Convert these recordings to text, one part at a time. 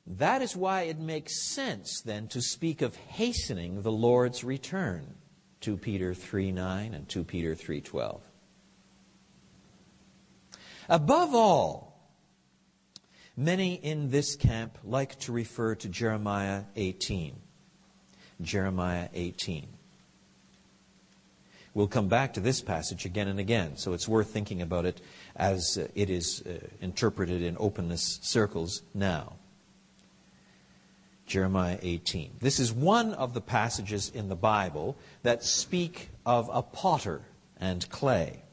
That is why it makes sense then to speak of hastening the Lord's return. 2 Peter 3:9 and 2 Peter 3:12. Above all, many in this camp like to refer to Jeremiah 18. Jeremiah 18. We'll come back to this passage again and again, so it's worth thinking about it as it is interpreted in openness circles now. Jeremiah 18. This is one of the passages in the Bible that speak of a potter and clay.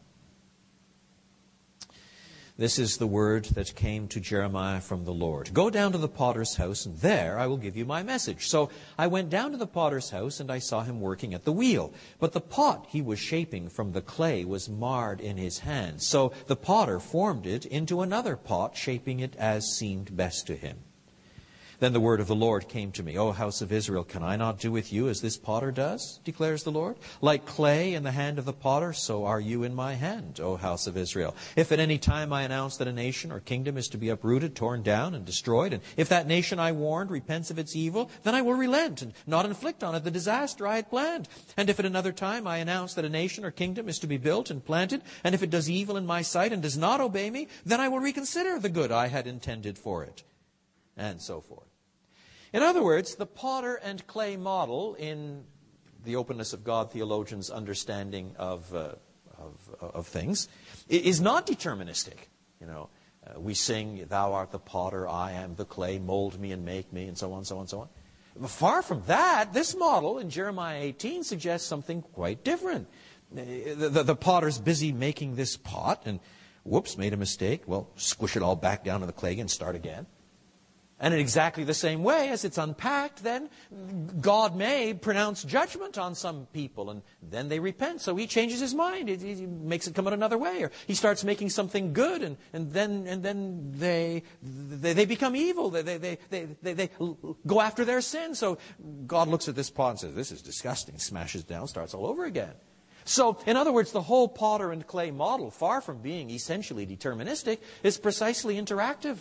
This is the word that came to Jeremiah from the Lord. Go down to the potter's house, and there I will give you my message. So I went down to the potter's house, and I saw him working at the wheel. But the pot he was shaping from the clay was marred in his hands. So the potter formed it into another pot, shaping it as seemed best to him. Then the word of the Lord came to me. O house of Israel, can I not do with you as this potter does, declares the Lord? Like clay in the hand of the potter, so are you in my hand, O house of Israel. If at any time I announce that a nation or kingdom is to be uprooted, torn down, and destroyed, and if that nation I warned repents of its evil, then I will relent and not inflict on it the disaster I had planned. And if at another time I announce that a nation or kingdom is to be built and planted, and if it does evil in my sight and does not obey me, then I will reconsider the good I had intended for it. And so forth. In other words, the potter and clay model, in the openness of God theologians' understanding of things, is not deterministic. We sing, "Thou art the potter, I am the clay, mold me and make me," and so on, so on, so on. But far from that, this model in Jeremiah 18 suggests something quite different. The potter's busy making this pot, and whoops, made a mistake. Well, squish it all back down to the clay and start again. And in exactly the same way, as it's unpacked, then God may pronounce judgment on some people, and then they repent. So he changes his mind. He makes it come out another way. Or he starts making something good, and then they become evil. They go after their sin. So God looks at this pot and says, "This is disgusting." Smashes it down, starts all over again. So, in other words, the whole potter and clay model, far from being essentially deterministic, is precisely interactive.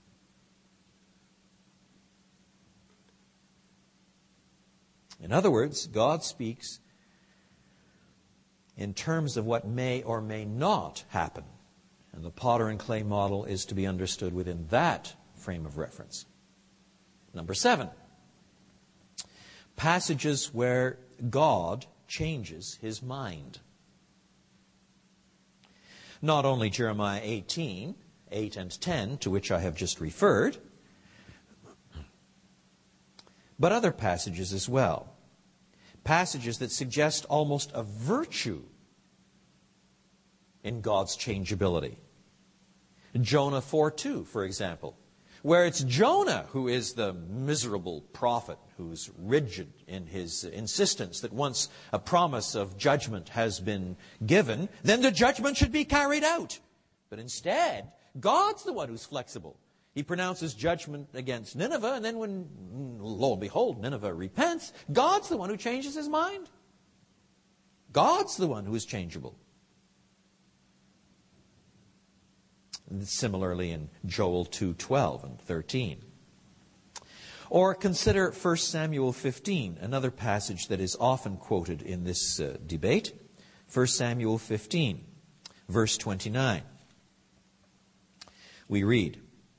In other words, God speaks in terms of what may or may not happen. And the potter and clay model is to be understood within that frame of reference. Number 7. Passages where God changes his mind. Not only Jeremiah 18, 8 and 10, to which I have just referred, but other passages as well. Passages that suggest almost a virtue in God's changeability. Jonah 4:2, for example, where it's Jonah who is the miserable prophet who's rigid in his insistence that once a promise of judgment has been given, then the judgment should be carried out. But instead, God's the one who's flexible. He pronounces judgment against Nineveh, and then when, lo and behold, Nineveh repents, God's the one who changes his mind. God's the one who is changeable. And similarly in Joel 2:12 and 13. Or consider 1 Samuel 15, another passage that is often quoted in this debate. 1 Samuel 15, verse 29. We read,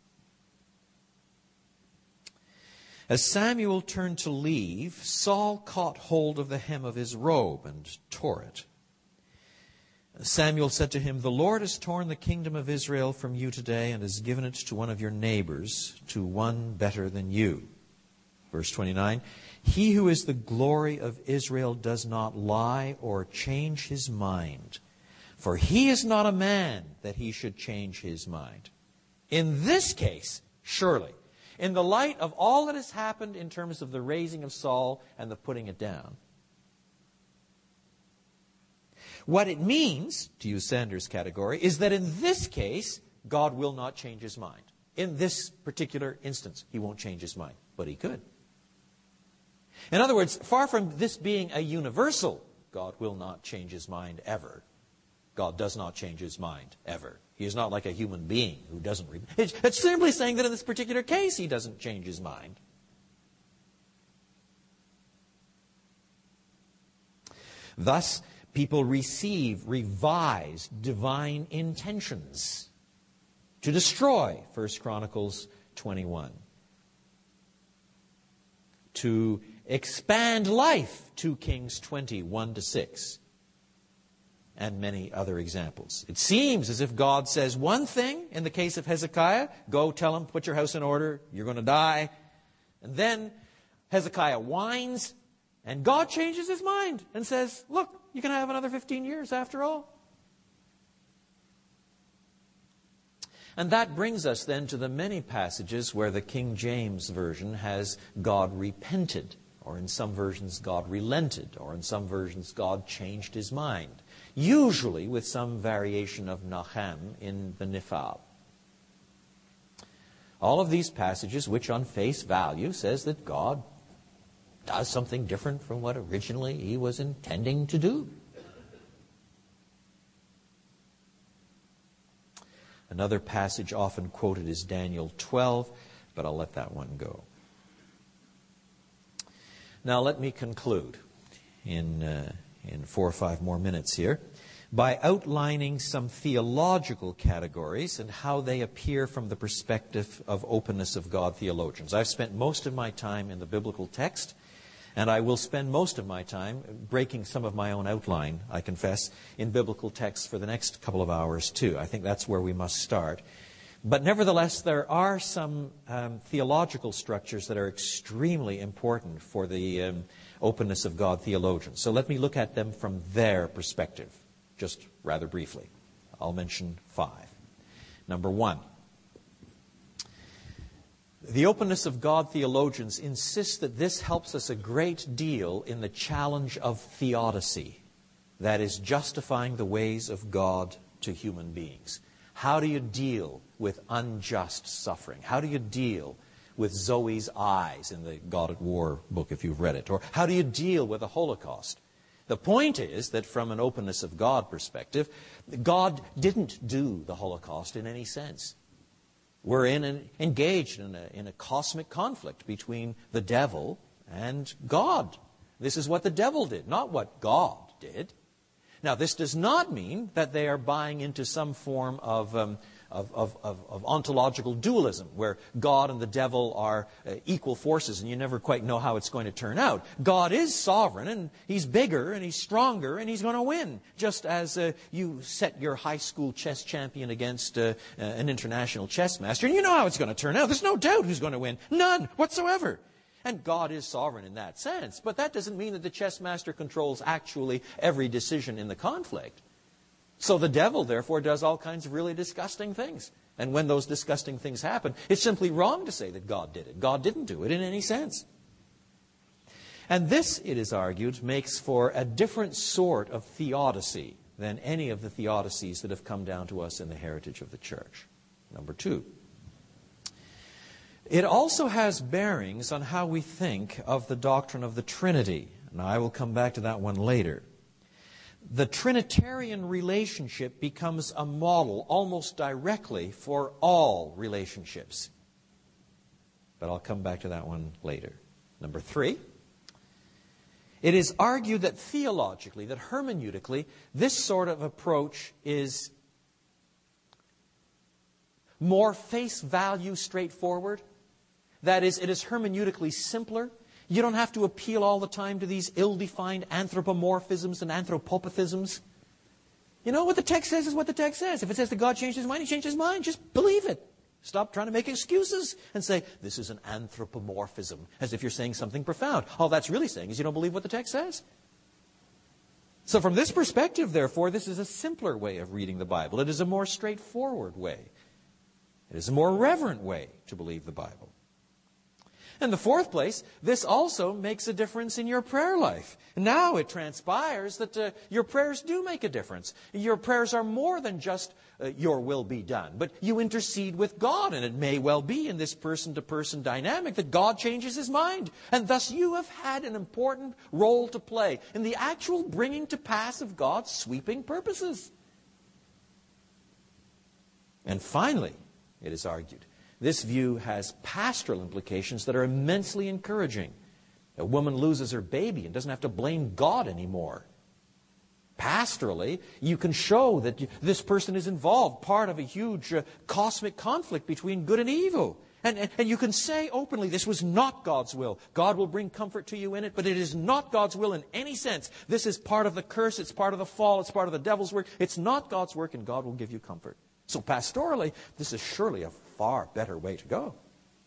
"As Samuel turned to leave, Saul caught hold of the hem of his robe and tore it. Samuel said to him, 'The Lord has torn the kingdom of Israel from you today and has given it to one of your neighbors, to one better than you.'" Verse 29, "He who is the glory of Israel does not lie or change his mind, for he is not a man that he should change his mind." In this case, surely, in the light of all that has happened in terms of the raising of Saul and the putting it down, what it means, to use Sanders' category, is that in this case, God will not change his mind. In this particular instance, he won't change his mind, but he could. In other words, far from this being a universal, God will not change his mind ever, God does not change his mind, ever. He is not like a human being who doesn't it's simply saying that in this particular case he doesn't change his mind. Thus, people receive revised divine intentions to destroy, 1 Chronicles 21. To expand life, 2 Kings 20, 1-6. And many other examples. It seems as if God says one thing in the case of Hezekiah, go tell him, put your house in order, you're going to die. And then Hezekiah whines, and God changes his mind and says, look, you can have another 15 years after all. And that brings us then to the many passages where the King James Version has God repented, or in some versions God relented, or in some versions God changed his mind. Usually with some variation of Nahum in the Niphal. All of these passages, which on face value says that God does something different from what originally he was intending to do. Another passage often quoted is Daniel 12, but I'll let that one go. Now let me conclude in 4 or 5 more minutes here by outlining some theological categories and how they appear from the perspective of openness of God theologians. I've spent most of my time in the biblical text, and I will spend most of my time breaking some of my own outline, I confess, in biblical texts for the next couple of hours too. I think that's where we must start. But nevertheless, there are some theological structures that are extremely important for the openness of God theologians. So let me look at them from their perspective, just rather briefly. I'll mention 5. Number 1. The openness of God theologians insist that this helps us a great deal in the challenge of theodicy, that is, justifying the ways of God to human beings. How do you deal with unjust suffering? How do you deal with Zoe's eyes in the God at War book, if you've read it? Or how do you deal with the Holocaust? The point is that from an openness of God perspective, God didn't do the Holocaust in any sense. We're engaged in a cosmic conflict between the devil and God. This is what the devil did, not what God did. Now, this does not mean that they are buying into some form of ontological dualism, where God and the devil are equal forces and you never quite know how it's going to turn out. God is sovereign, and he's bigger, and he's stronger, and he's going to win. Just as you set your high school chess champion against an international chess master, and you know how it's going to turn out. There's no doubt who's going to win. None whatsoever. And God is sovereign in that sense. But that doesn't mean that the chess master controls actually every decision in the conflict. So the devil, therefore, does all kinds of really disgusting things. And when those disgusting things happen, it's simply wrong to say that God did it. God didn't do it in any sense. And this, it is argued, makes for a different sort of theodicy than any of the theodicies that have come down to us in the heritage of the church. Number 2. It also has bearings on how we think of the doctrine of the Trinity. Now, I will come back to that one later. The Trinitarian relationship becomes a model almost directly for all relationships. But I'll come back to that one later. Number 3. It is argued that theologically, that hermeneutically, this sort of approach is more face value straightforward. That is, it is hermeneutically simpler. You don't have to appeal all the time to these ill-defined anthropomorphisms and anthropopathisms. You know, what the text says is what the text says. If it says that God changed his mind, he changed his mind. Just believe it. Stop trying to make excuses and say, this is an anthropomorphism, as if you're saying something profound. All that's really saying is you don't believe what the text says. So from this perspective, therefore, this is a simpler way of reading the Bible. It is a more straightforward way. It is a more reverent way to believe the Bible. In the 4th place, this also makes a difference in your prayer life. Now it transpires that your prayers do make a difference. Your prayers are more than just your will be done, but you intercede with God, and it may well be in this person-to-person dynamic that God changes his mind. And thus you have had an important role to play in the actual bringing to pass of God's sweeping purposes. And finally, it is argued, this view has pastoral implications that are immensely encouraging. A woman loses her baby and doesn't have to blame God anymore. Pastorally, you can show that this person is involved, part of a huge cosmic conflict between good and evil. And you can say openly, this was not God's will. God will bring comfort to you in it, but it is not God's will in any sense. This is part of the curse, it's part of the fall, it's part of the devil's work. It's not God's work, and God will give you comfort. So pastorally, this is surely a far better way to go.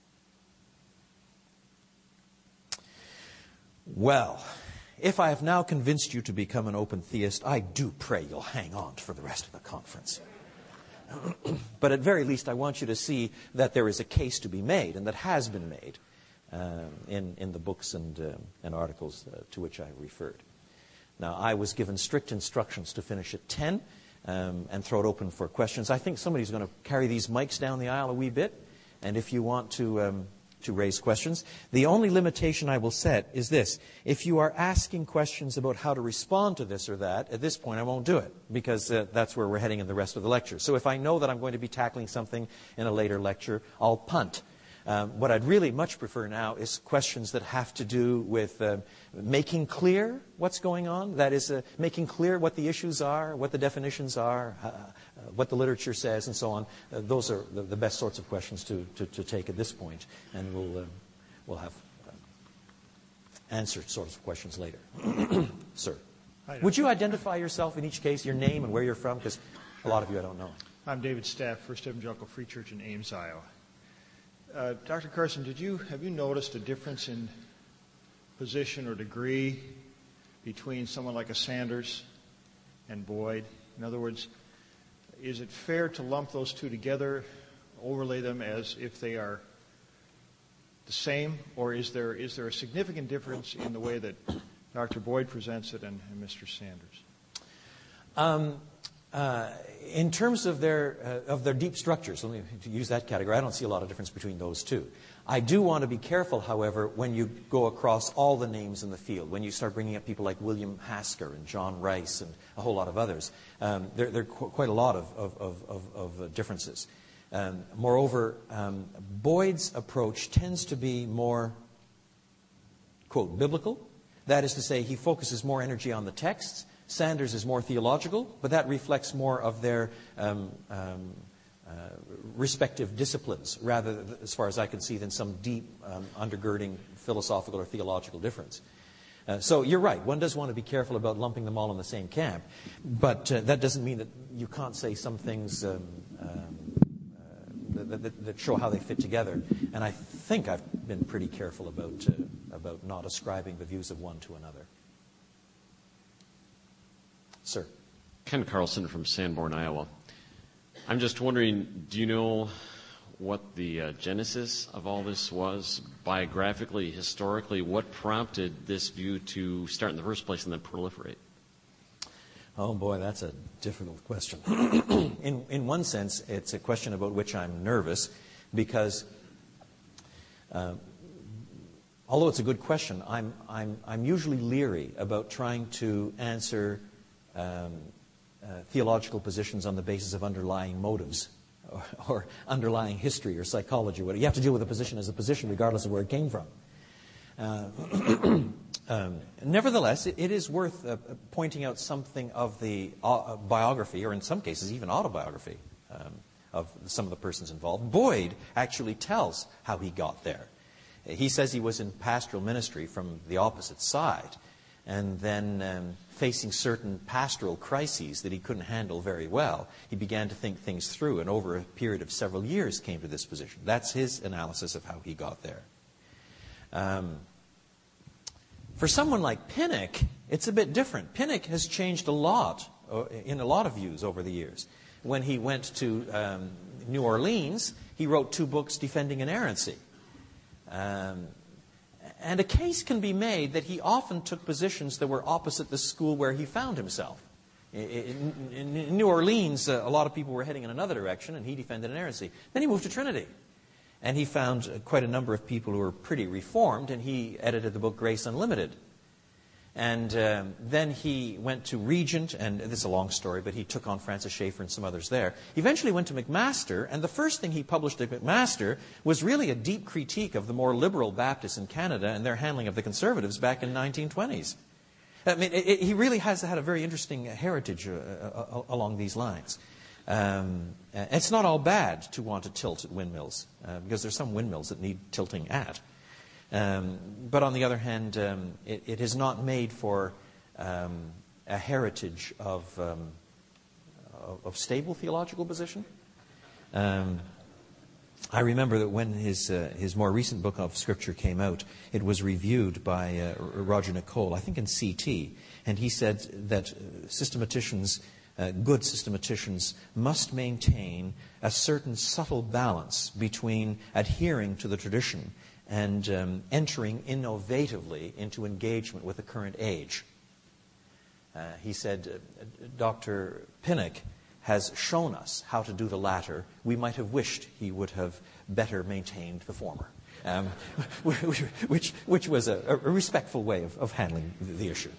Well, if I have now convinced you to become an open theist, I do pray you'll hang on for the rest of the conference. But at very least, I want you to see that there is a case to be made, and that has been made in the books and articles to which I referred. Now, I was given strict instructions to finish at 10 and throw it open for questions. I think somebody's going to carry these mics down the aisle a wee bit, and if you want to raise questions. The only limitation I will set is this. If you are asking questions about how to respond to this or that, at this point I won't do it, because that's where we're heading in the rest of the lecture. So if I know that I'm going to be tackling something in a later lecture, I'll punt. What I'd really much prefer now is questions that have to do with making clear what's going on. That is, making clear what the issues are, what the definitions are, what the literature says, and so on. Those are the best sorts of questions to take at this point, and we'll have answered sorts of questions later. Sir, would you identify yourself in each case, your name and where you're from? Because a lot of you I don't know. I'm David Staff, First Evangelical Free Church in Ames, Iowa. Dr. Carson, have you noticed a difference in position or degree between someone like a Sanders and Boyd? In other words, is it fair to lump those two together, overlay them as if they are the same, or is there a significant difference in the way that Dr. Boyd presents it and Mr. Sanders? In terms of their deep structures, let me use that category, I don't see a lot of difference between those two. I do want to be careful, however, when you go across all the names in the field, when you start bringing up people like William Hasker and John Rice and a whole lot of others. There are quite a lot of differences. Moreover, Boyd's approach tends to be more, quote, biblical. That is to say, he focuses more energy on the texts. Sanders is more theological, but that reflects more of their respective disciplines, rather, as far as I can see, than some deep undergirding philosophical or theological difference. So you're right, one does want to be careful about lumping them all in the same camp, but that doesn't mean that you can't say some things that show how they fit together. And I think I've been pretty careful about not ascribing the views of one to another. Sir. Ken Carlson from Sanborn, Iowa. I'm just wondering, do you know what the genesis of all this was? Biographically, historically, what prompted this view to start in the first place and then proliferate? Oh boy, that's a difficult question. In one sense, it's a question about which I'm nervous, because although it's a good question, I'm usually leery about trying to answer theological positions on the basis of underlying motives or underlying history or psychology. You have to deal with a position as a position regardless of where it came from. Nevertheless, it is worth pointing out something of the biography, or in some cases even autobiography, of some of the persons involved. Boyd actually tells how he got there. He says he was in pastoral ministry from the opposite side, and then facing certain pastoral crises that he couldn't handle very well, he began to think things through, and over a period of several years came to this position. That's his analysis of how he got there. For someone like Pinnock, it's a bit different. Pinnock has changed a lot in a lot of views over the years. When he went to New Orleans, he wrote 2 books defending inerrancy. And a case can be made that he often took positions that were opposite the school where he found himself. In New Orleans, a lot of people were heading in another direction, and he defended inerrancy. Then he moved to Trinity. And he found quite a number of people who were pretty reformed, and he edited the book Grace Unlimited. And then he went to Regent, and this is a long story, but he took on Francis Schaeffer and some others there. He eventually went to McMaster, and the first thing he published at McMaster was really a deep critique of the more liberal Baptists in Canada and their handling of the Conservatives back in the 1920s. I mean, he really has had a very interesting heritage along these lines. It's not all bad to want to tilt at windmills, because there's some windmills that need tilting at. But on the other hand, it is not made for a heritage of stable theological position. I remember that when his more recent book of Scripture came out, it was reviewed by Roger Nicole, I think in CT, and he said that systematicians, good systematicians, must maintain a certain subtle balance between adhering to the tradition and entering innovatively into engagement with the current age. He said, Dr. Pinnock has shown us how to do the latter. We might have wished he would have better maintained the former, which was a respectful way of handling the issue.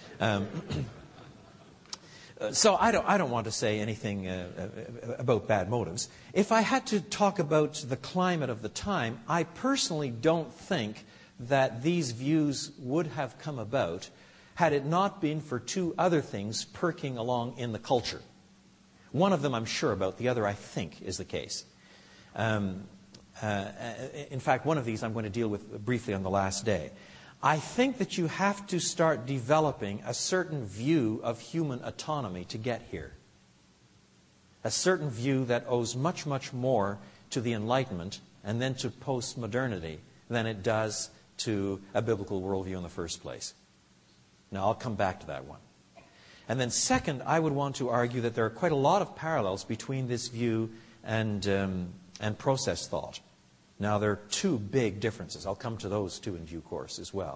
So I don't want to say anything about bad motives. If I had to talk about the climate of the time, I personally don't think that these views would have come about had it not been for two other things perking along in the culture. One of them I'm sure about, the other I think is the case. In fact, one of these I'm going to deal with briefly on the last day. I think that you have to start developing a certain view of human autonomy to get here. A certain view that owes much, much more to the Enlightenment and then to postmodernity than it does to a biblical worldview in the first place. Now, I'll come back to that one. And then second, I would want to argue that there are quite a lot of parallels between this view and process thought. Now, there are two big differences. I'll come to those two in due course as well.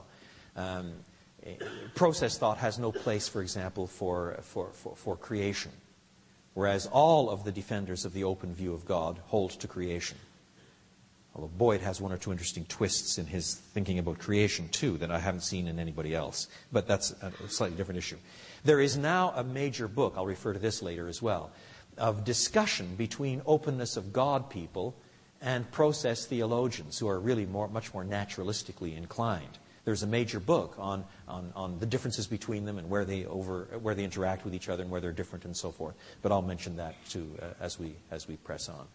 Process thought has no place, for example, for creation, whereas all of the defenders of the open view of God hold to creation. Although Boyd has one or two interesting twists in his thinking about creation, too, that I haven't seen in anybody else. But that's a slightly different issue. There is now a major book, I'll refer to this later as well, of discussion between openness of God people and process theologians who are really much more naturalistically inclined. There's a major book on the differences between them and where they interact with each other and where they're different and so forth. But I'll mention that too as we press on.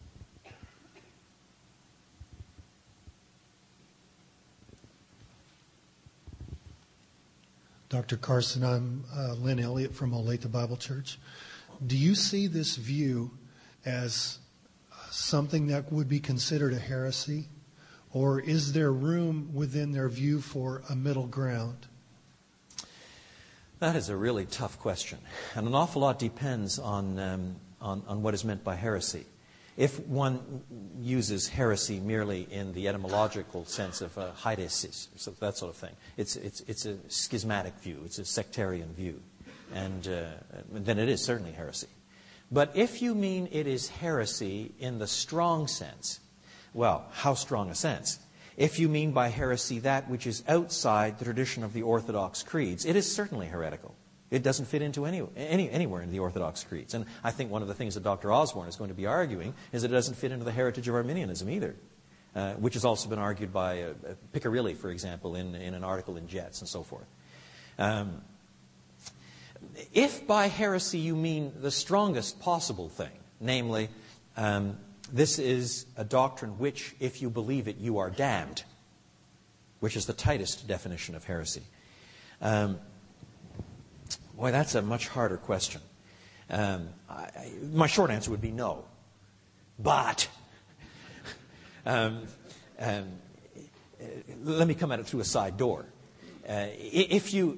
Dr. Carson, I'm Lynn Elliott from Olathe Bible Church. Do you see this view as something that would be considered a heresy? Or is there room within their view for a middle ground? That is a really tough question. And an awful lot depends on what is meant by heresy. If one uses heresy merely in the etymological sense of heresis, so that sort of thing, it's a schismatic view, it's a sectarian view, and then it is certainly heresy. But if you mean it is heresy in the strong sense, well, how strong a sense? If you mean by heresy that which is outside the tradition of the Orthodox creeds, it is certainly heretical. It doesn't fit into anywhere in the Orthodox creeds. And I think one of the things that Dr. Osborne is going to be arguing is that it doesn't fit into the heritage of Arminianism either, which has also been argued by Piccirilli, for example, in an article in Jets and so forth. If by heresy you mean the strongest possible thing, namely, this is a doctrine which, if you believe it, you are damned, which is the tightest definition of heresy. Boy, that's a much harder question. My short answer would be no. But let me come at it through a side door. If you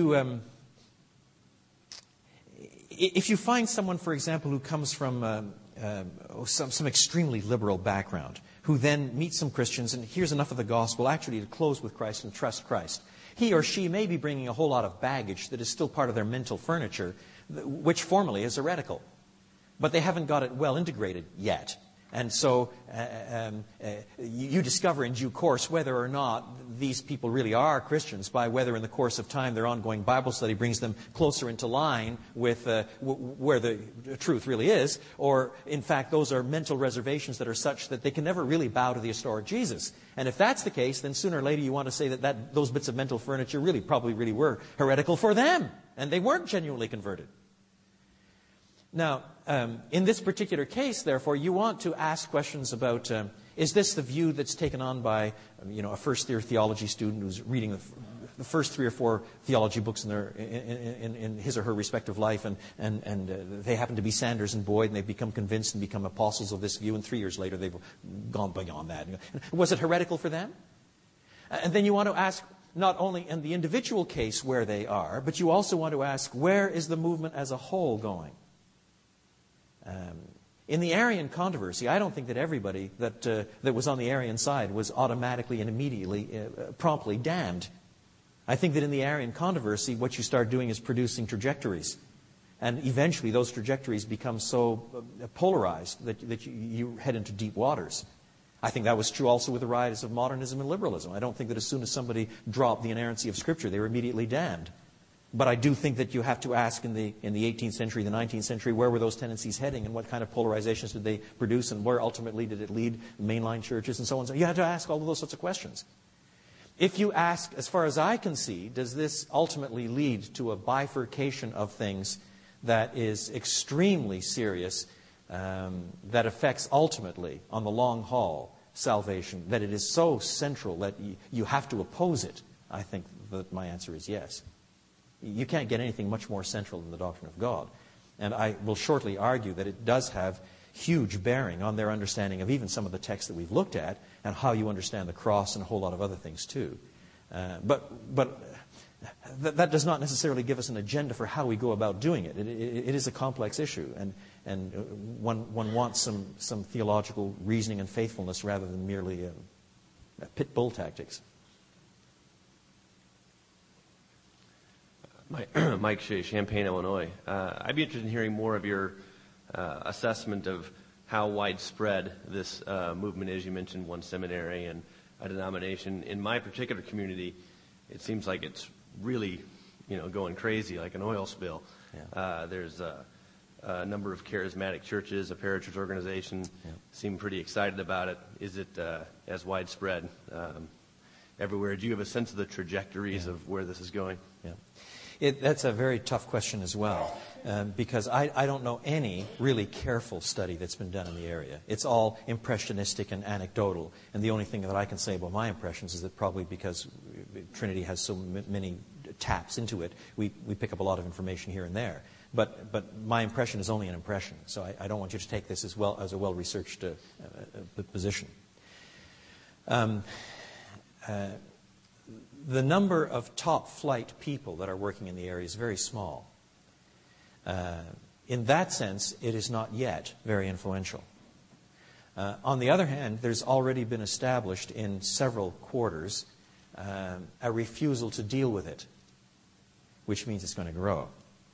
find someone, for example, who comes from some extremely liberal background, who then meets some Christians and hears enough of the gospel actually to close with Christ and trust Christ, he or she may be bringing a whole lot of baggage that is still part of their mental furniture, which formally is heretical. But they haven't got it well integrated yet. And so you discover in due course whether or not these people really are Christians by whether in the course of time their ongoing Bible study brings them closer into line with where the truth really is, or in fact those are mental reservations that are such that they can never really bow to the historic Jesus. And if that's the case, then sooner or later you want to say that those bits of mental furniture probably were heretical for them, and they weren't genuinely converted. Now, in this particular case, therefore, you want to ask questions about, is this the view that's taken on by, a first-year theology student who's reading the first 3 or 4 theology books in his or her respective life, and they happen to be Sanders and Boyd, and they've become convinced and become apostles of this view, and 3 years later they've gone beyond that. Was it heretical for them? And then you want to ask, not only in the individual case where they are, but you also want to ask, where is the movement as a whole going? In the Arian controversy, I don't think that everybody that was on the Arian side was automatically and immediately, promptly damned. I think that in the Arian controversy, what you start doing is producing trajectories. And eventually those trajectories become so polarized that you head into deep waters. I think that was true also with the rise of modernism and liberalism. I don't think that as soon as somebody dropped the inerrancy of Scripture, they were immediately damned. But I do think that you have to ask in the 18th century, the 19th century, where were those tendencies heading and what kind of polarizations did they produce and where ultimately did it lead mainline churches and so on. So you have to ask all of those sorts of questions. If you ask, as far as I can see, does this ultimately lead to a bifurcation of things that is extremely serious, that affects ultimately, on the long haul, salvation, that it is so central that you have to oppose it? I think that my answer is yes. You can't get anything much more central than the doctrine of God. And I will shortly argue that it does have huge bearing on their understanding of even some of the texts that we've looked at and how you understand the cross and a whole lot of other things too. But that does not necessarily give us an agenda for how we go about doing it. It is a complex issue, and one wants some theological reasoning and faithfulness rather than merely pit bull tactics. Mike Shea, Champaign, Illinois. I'd be interested in hearing more of your assessment of how widespread this movement is. You mentioned one seminary and a denomination. In my particular community, it seems like it's really, going crazy, like an oil spill. Yeah. There's a number of charismatic churches, a parachurch organization, seem pretty excited about it. Is it as widespread everywhere? Do you have a sense of the trajectories of where this is going? Yeah. That's a very tough question as well, because I don't know any really careful study that's been done in the area. It's all impressionistic and anecdotal, and the only thing that I can say about my impressions is that probably because Trinity has so many taps into it, we pick up a lot of information here and there. But my impression is only an impression, so I don't want you to take this as a well-researched position. The number of top-flight people that are working in the area is very small. In that sense, it is not yet very influential. On the other hand, there's already been established in several quarters a refusal to deal with it, which means it's going to grow.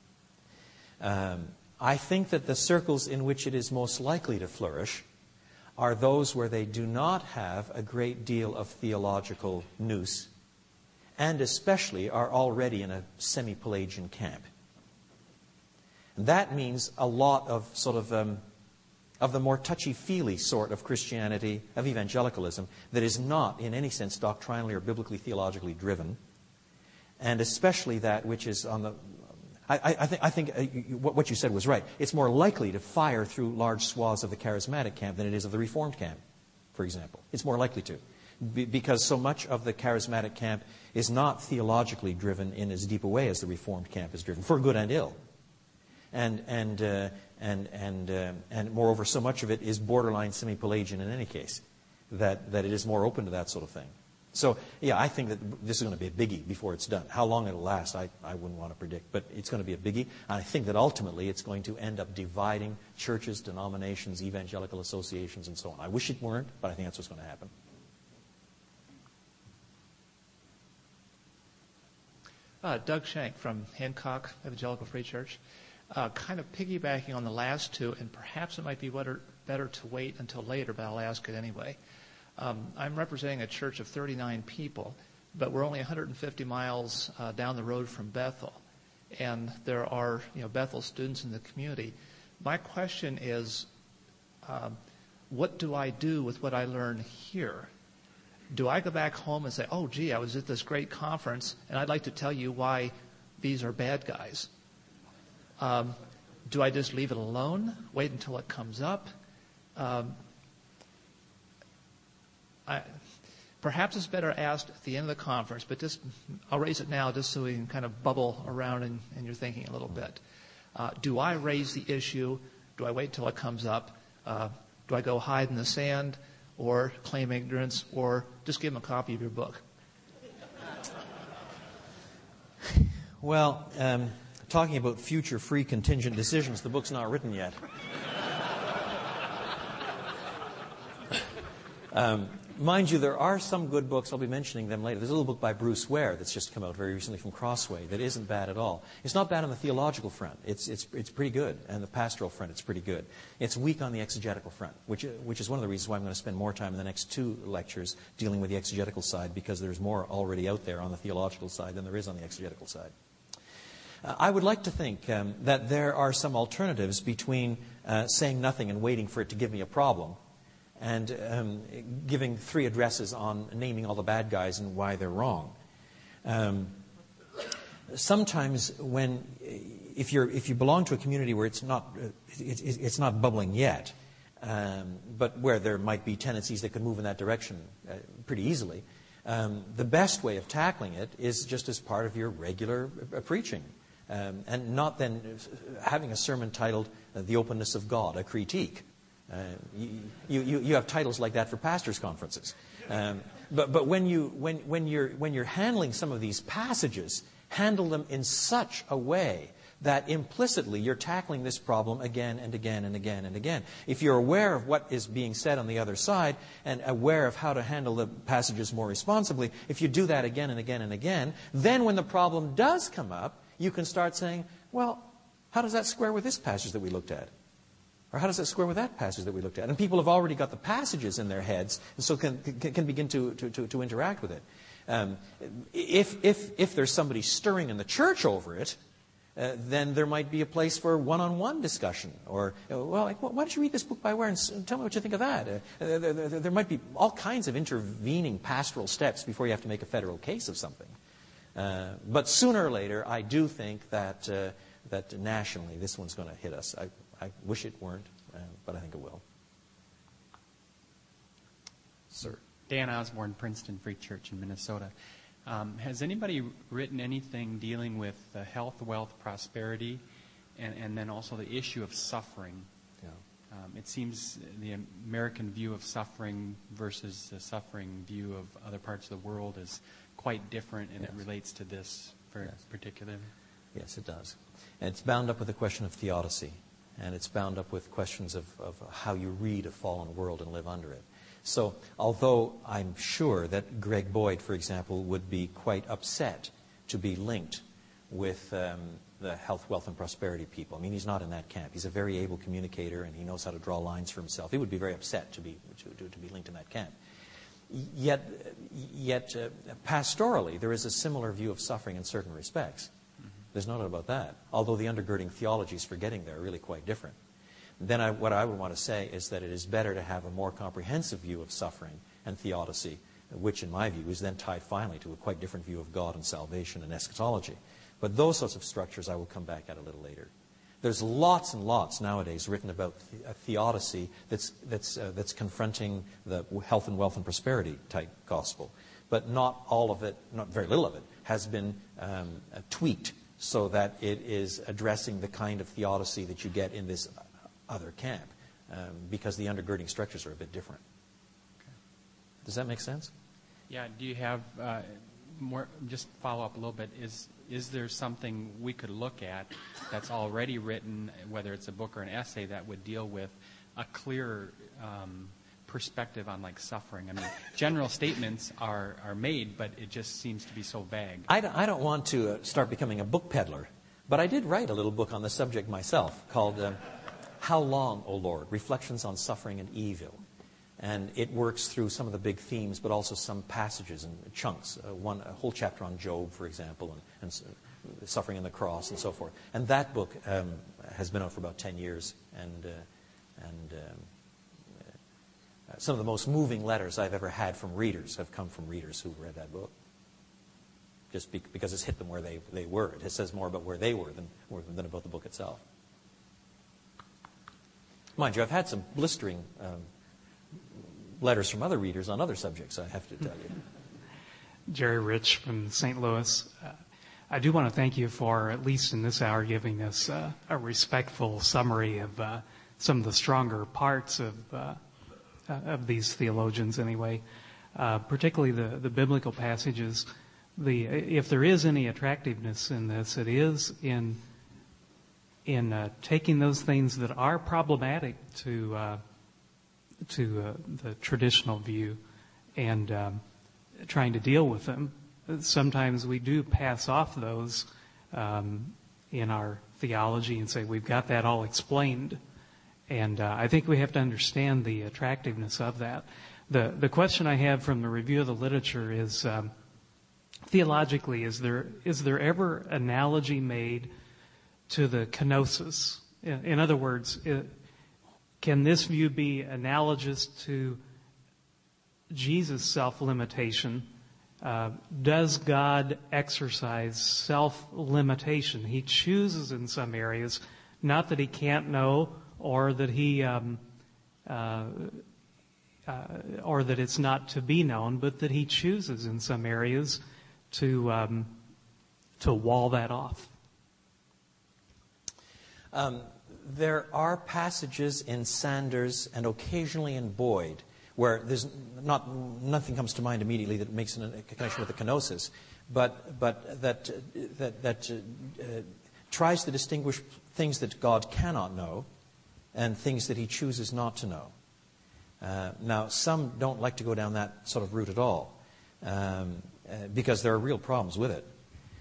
I think that the circles in which it is most likely to flourish are those where they do not have a great deal of theological nous, and especially are already in a semi-Pelagian camp. And that means a lot of sort of the more touchy-feely sort of Christianity, of evangelicalism, that is not in any sense doctrinally or biblically theologically driven, and especially that which is on the... I think what you said was right. It's more likely to fire through large swaths of the charismatic camp than it is of the Reformed camp, for example. It's more likely to. Because so much of the charismatic camp is not theologically driven in as deep a way as the Reformed camp is driven, for good and ill. And moreover, so much of it is borderline semi-Pelagian in any case, that it is more open to that sort of thing. So, yeah, I think that this is going to be a biggie before it's done. How long it'll last, I wouldn't want to predict, but it's going to be a biggie. And I think that ultimately it's going to end up dividing churches, denominations, evangelical associations, and so on. I wish it weren't, but I think that's what's going to happen. Doug Shank from Hancock Evangelical Free Church. Kind of piggybacking on the last two, and perhaps it might be better to wait until later, but I'll ask it anyway. I'm representing a church of 39 people. but we're only 150 miles down the road from Bethel, and there are Bethel students in the community. My question is, what do I do with what I learn here? Do I go back home and say, oh, gee, I was at this great conference, and I'd like to tell you why these are bad guys? Do I just leave it alone, wait until it comes up? Perhaps it's better asked at the end of the conference, but I'll raise it now just so we can kind of bubble around in your thinking a little bit. Do I raise the issue? Do I wait till it comes up? Do I go hide in the sand or claim ignorance or just give them a copy of your book? Well, talking about future free contingent decisions, the book's not written yet. Mind you, there are some good books. I'll be mentioning them later. There's a little book by Bruce Ware that's just come out very recently from Crossway that isn't bad at all. It's not bad on the theological front. It's pretty good. And the pastoral front, it's pretty good. It's weak on the exegetical front, which is one of the reasons why I'm going to spend more time in the next 2 lectures dealing with the exegetical side, because there's more already out there on the theological side than there is on the exegetical side. I would like to think that there are some alternatives between saying nothing and waiting for it to give me a problem, and giving 3 addresses on naming all the bad guys and why they're wrong. Sometimes if you belong to a community where it's not bubbling yet, but where there might be tendencies that could move in that direction pretty easily, the best way of tackling it is just as part of your regular preaching, and not then having a sermon titled "The Openness of God, a Critique." You have titles like that for pastors' conferences, but when you're handling some of these passages, handle them in such a way that implicitly you're tackling this problem again and again and again and again. If you're aware of what is being said on the other side and aware of how to handle the passages more responsibly, if you do that again and again and again, then when the problem does come up, you can start saying, well, how does that square with this passage that we looked at? Or how does that square with that passage that we looked at? And people have already got the passages in their heads, and so can begin to interact with it. If there's somebody stirring in the church over it, then there might be a place for one-on-one discussion. Or, why don't you read this book by Ware and tell me what you think of that? There might be all kinds of intervening pastoral steps before you have to make a federal case of something. But sooner or later, I do think that nationally this one's going to hit us. I wish it weren't, but I think it will. Sir. Dan Osborne, Princeton Free Church in Minnesota. Has anybody written anything dealing with health, wealth, prosperity, and then also the issue of suffering? Yeah. It seems the American view of suffering versus the suffering view of other parts of the world is quite different, and Yes. it relates to this very particularly. Yes, it does. And it's bound up with the question of theodicy. And it's bound up with questions of how you read a fallen world and live under it. So, although I'm sure that Greg Boyd, for example, would be quite upset to be linked with the health, wealth, and prosperity people. I mean, he's not in that camp. He's a very able communicator, and he knows how to draw lines for himself. He would be very upset to be linked in that camp. Yet, pastorally, there is a similar view of suffering in certain respects. There's no doubt about that. Although the undergirding theologies for getting there are really quite different. Then what I would want to say is that it is better to have a more comprehensive view of suffering and theodicy, which in my view is then tied finally to a quite different view of God and salvation and eschatology. But those sorts of structures I will come back at a little later. There's lots and lots nowadays written about a theodicy that's confronting the health and wealth and prosperity type gospel. But not all of it, not very little of it, has been tweaked so that it is addressing the kind of theodicy that you get in this other camp, because the undergirding structures are a bit different. Okay. Does that make sense? Yeah. Do you have more? Just follow up a little bit. Is there something we could look at that's already written, whether it's a book or an essay, that would deal with a clearer perspective on like suffering? I mean, general statements are made, but it just seems to be so vague. I don't want to start becoming a book peddler, but I did write a little book on the subject myself called How Long, O Lord? Reflections on Suffering and Evil. And it works through some of the big themes, but also some passages and chunks. A whole chapter on Job, for example, and suffering on the cross and so forth. And that book has been out for about 10 years. And some of the most moving letters I've ever had from readers have come from readers who read that book. Just because it's hit them where they were. It says more about where they were than about the book itself. Mind you, I've had some blistering letters from other readers on other subjects, I have to tell you. Jerry Rich from St. Louis. I do want to thank you for, at least in this hour, giving us a respectful summary of some of the stronger parts of these theologians anyway, particularly the biblical passages. If there is any attractiveness in this, it is in taking those things that are problematic to the traditional view and trying to deal with them. Sometimes we do pass off those in our theology and say we've got that all explained. And I think we have to understand the attractiveness of that. The question I have from the review of the literature is, theologically, is there ever analogy made to the kenosis? In other words, can this view be analogous to Jesus' self-limitation? Does God exercise self-limitation? He chooses in some areas, not that he can't know or that or that it's not to be known, but that he chooses in some areas to wall that off. There are passages in Sanders and occasionally in Boyd where there's nothing comes to mind immediately that makes a connection with the kenosis, but that tries to distinguish things that God cannot know and things that he chooses not to know. Now, some don't like to go down that sort of route at all because there are real problems with it.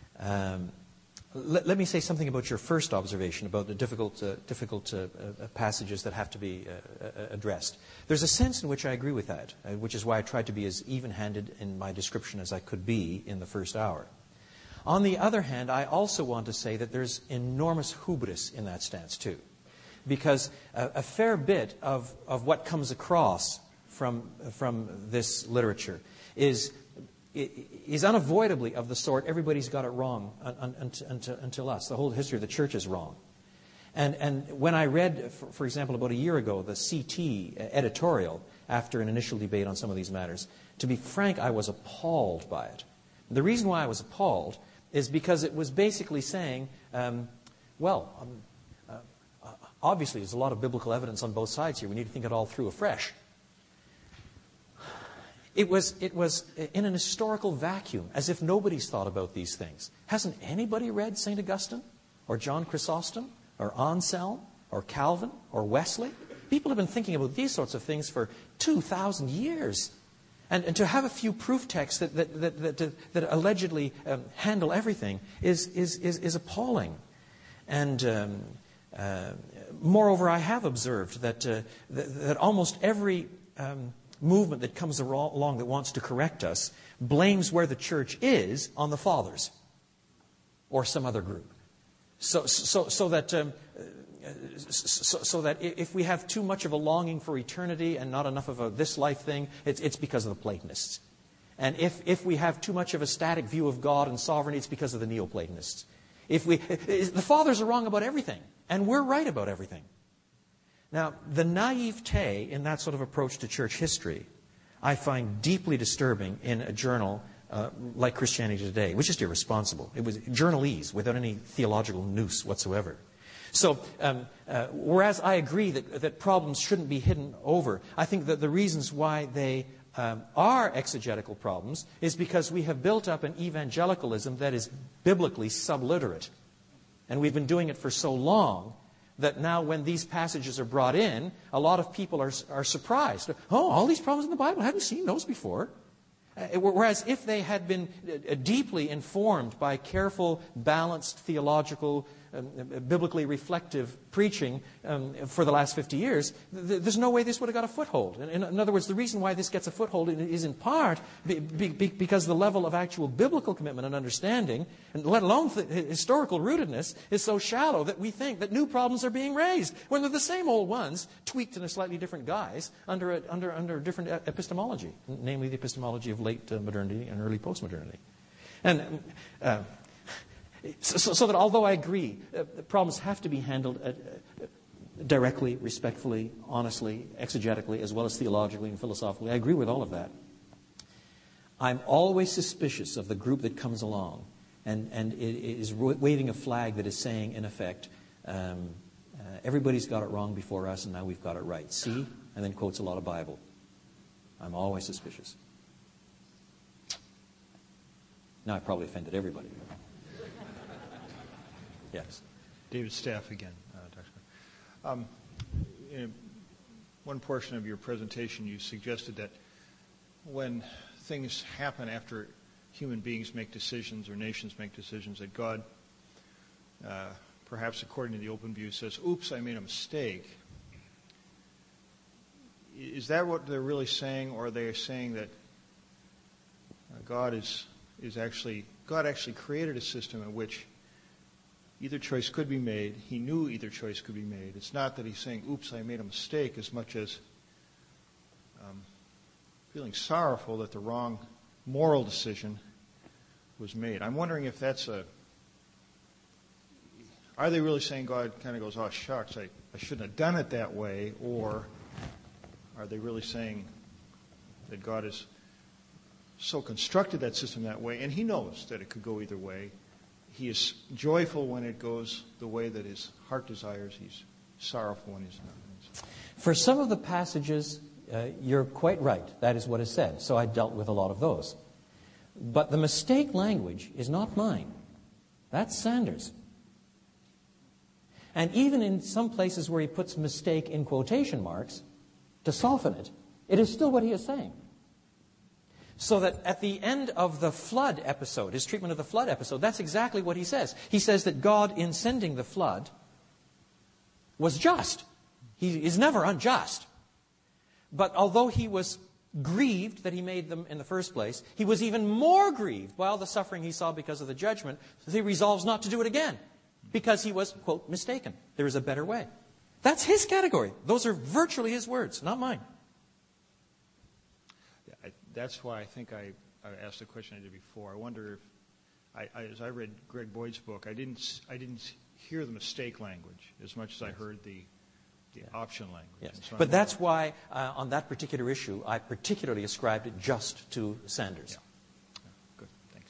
Let me say something about your first observation about the difficult passages that have to be addressed. There's a sense in which I agree with that, which is why I tried to be as even-handed in my description as I could be in the first hour. On the other hand, I also want to say that there's enormous hubris in that stance too, because a fair bit of what comes across from this literature is unavoidably of the sort, everybody's got it wrong until us. The whole history of the church is wrong. And when I read, for example, about a year ago, the CT editorial after an initial debate on some of these matters, to be frank, I was appalled by it. The reason why I was appalled is because it was basically saying, obviously there's a lot of biblical evidence on both sides here. We need to think it all through afresh. It was in an historical vacuum, as if nobody's thought about these things. Hasn't anybody read St. Augustine, or John Chrysostom, or Anselm, or Calvin, or Wesley? People have been thinking about these sorts of things for 2,000 years. And to have a few proof texts that allegedly handle everything is appalling. And moreover, I have observed that almost every movement that comes along that wants to correct us blames where the church is on the fathers or some other group. So that if we have too much of a longing for eternity and not enough of a this life thing, it's because of the Platonists. And if we have too much of a static view of God and sovereignty, it's because of the Neoplatonists. The fathers are wrong about everything, and we're right about everything. Now, the naivete in that sort of approach to church history, I find deeply disturbing in a journal like Christianity Today, which is irresponsible. It was journalese without any theological nous whatsoever. So, whereas I agree that problems shouldn't be hidden over, I think that the reasons why they are exegetical problems is because we have built up an evangelicalism that is biblically subliterate. And we've been doing it for so long that now when these passages are brought in, a lot of people are surprised. Oh, all these problems in the Bible, I haven't seen those before. Whereas if they had been deeply informed by careful, balanced theological biblically reflective preaching for the last 50 years, there's no way this would have got a foothold. In other words, the reason why this gets a foothold is in part because the level of actual biblical commitment and understanding, and let alone historical rootedness, is so shallow that we think that new problems are being raised when they're the same old ones, tweaked in a slightly different guise under a different epistemology, namely the epistemology of late modernity and early postmodernity. And so that although I agree, the problems have to be handled directly, respectfully, honestly, exegetically, as well as theologically and philosophically. I agree with all of that. I'm always suspicious of the group that comes along and is waving a flag that is saying, in effect, everybody's got it wrong before us and now we've got it right. See? And then quotes a lot of Bible. I'm always suspicious. Now I've probably offended everybody. Yes. David Staff again, Dr. In one portion of your presentation, you suggested that when things happen after human beings make decisions or nations make decisions, that God, perhaps according to the open view, says, oops, I made a mistake. Is that what they're really saying, or are they saying that God actually created a system in which either choice could be made? He knew either choice could be made. It's not that he's saying, oops, I made a mistake, as much as feeling sorrowful that the wrong moral decision was made. I'm wondering if that's are they really saying God kind of goes, oh, shucks, I shouldn't have done it that way, or are they really saying that God has so constructed that system that way, and he knows that it could go either way? He is joyful when it goes the way that his heart desires. He's sorrowful when he's not. For some of the passages, you're quite right. That is what is said. So I dealt with a lot of those. But the mistake language is not mine. That's Sanders. And even in some places where he puts mistake in quotation marks to soften it, it is still what he is saying. So that at the end of the flood episode, his treatment of the flood episode, that's exactly what he says. He says that God, in sending the flood, was just. He is never unjust. But although he was grieved that he made them in the first place, he was even more grieved by all the suffering he saw because of the judgment, so he resolves not to do it again, because he was, quote, mistaken. There is a better way. That's his category. Those are virtually his words, not mine. That's why I think I asked the question I did before. I wonder if, as I read Greg Boyd's book, I didn't hear the mistake language as much as I heard the option language. Yes. So but that's why, on that particular issue, I particularly ascribed it just to Sanders. Yeah. Good. Thanks.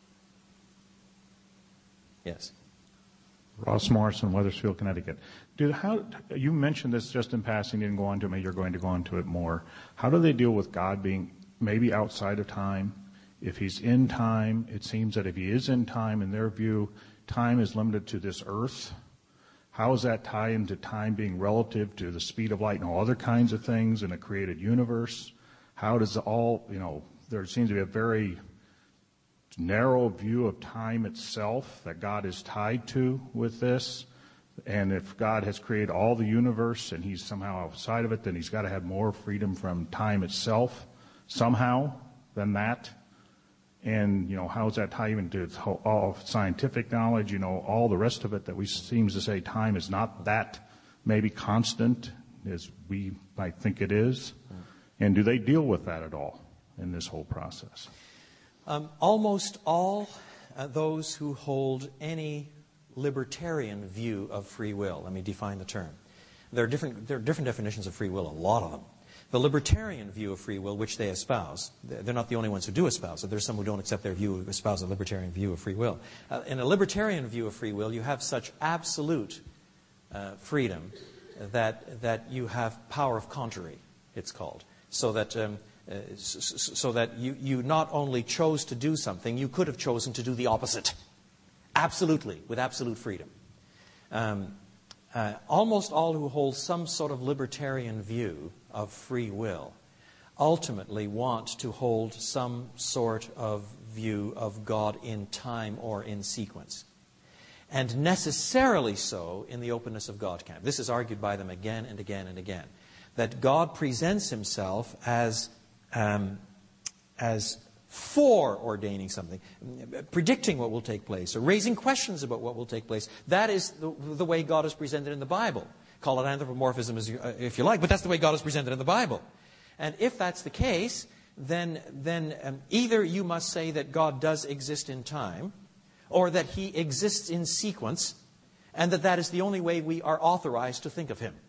Yes. Ross Morrison, Weathersfield, Connecticut. You mentioned this just in passing, didn't go on to it, maybe you're going to go into it more. How do they deal with God being maybe outside of time? If he's in time, it seems that if he is in time, in their view, time is limited to this earth. How does that tie into time being relative to the speed of light and all other kinds of things in a created universe? How does there seems to be a very narrow view of time itself that God is tied to with this. And if God has created all the universe and he's somehow outside of it, then he's got to have more freedom from time itself somehow than that. And, how does that tie even to all scientific knowledge, all the rest of it that we seems to say time is not that maybe constant as we might think it is? And do they deal with that at all in this whole process? Almost all those who hold any libertarian view of free will, let me define the term. There are different definitions of free will, a lot of them. The libertarian view of free will, which they espouse, they're not the only ones who do espouse it. There's some who don't accept their view, who espouse a libertarian view of free will. In a libertarian view of free will, you have such absolute freedom that you have power of contrary, it's called. So that you not only chose to do something, you could have chosen to do the opposite. Absolutely, with absolute freedom. Almost all who hold some sort of libertarian view of free will ultimately want to hold some sort of view of God in time or in sequence. and necessarily so in the openness of God camp. This is argued by them again and again and again, that God presents himself as foreordaining something, predicting what will take place, or raising questions about what will take place. That is the way God is presented in the Bible. Call it anthropomorphism if you like, but that's the way God is presented in the Bible. And if that's the case, then either you must say that God does exist in time, or that he exists in sequence, and that is the only way we are authorized to think of him.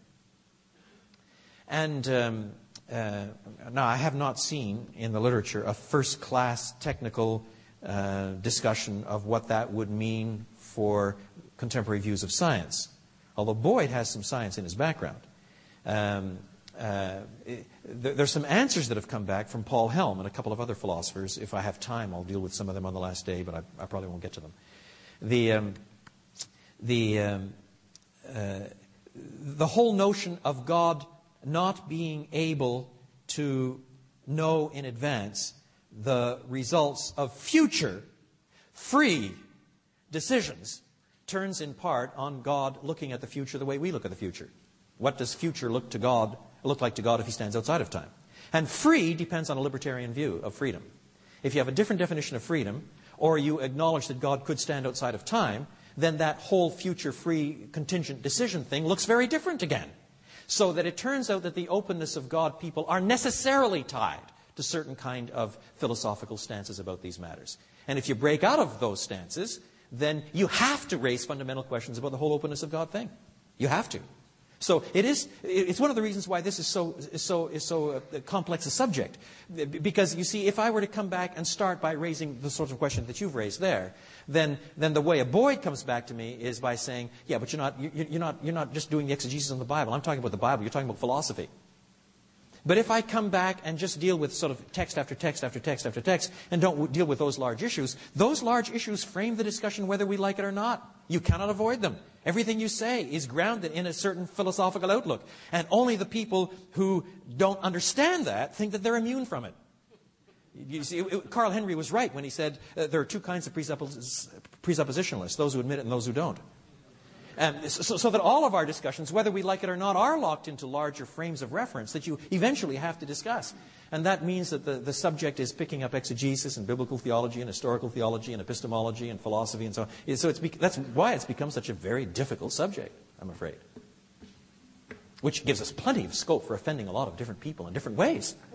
And now, I have not seen in the literature a first-class technical discussion of what that would mean for contemporary views of science, although Boyd has some science in his background. There's some answers that have come back from Paul Helm and a couple of other philosophers. If I have time, I'll deal with some of them on the last day, but I probably won't get to them. The whole notion of God not being able to know in advance the results of future free decisions turns in part on God looking at the future the way we look at the future. What does future look like to God if he stands outside of time? And free depends on a libertarian view of freedom. If you have a different definition of freedom, or you acknowledge that God could stand outside of time, then that whole future free contingent decision thing looks very different again. So that it turns out that the openness of God people are necessarily tied to certain kind of philosophical stances about these matters. And if you break out of those stances, then you have to raise fundamental questions about the whole openness of God thing. You have to. So it's one of the reasons why this is so complex a subject. Because, you see, if I were to come back and start by raising the sort of question that you've raised there, then the way a Boyd comes back to me is by saying, yeah, but you're not just doing the exegesis on the Bible. I'm talking about the Bible. You're talking about philosophy. But if I come back and just deal with sort of text after text after text after text and don't deal with those large issues frame the discussion whether we like it or not. You cannot avoid them. Everything you say is grounded in a certain philosophical outlook. And only the people who don't understand that think that they're immune from it. You see, Carl Henry was right when he said there are two kinds of presuppositionalists, those who admit it and those who don't. So that all of our discussions, whether we like it or not, are locked into larger frames of reference that you eventually have to discuss. And that means that the subject is picking up exegesis and biblical theology and historical theology and epistemology and philosophy and so on. So that's why it's become such a very difficult subject, I'm afraid. Which gives us plenty of scope for offending a lot of different people in different ways.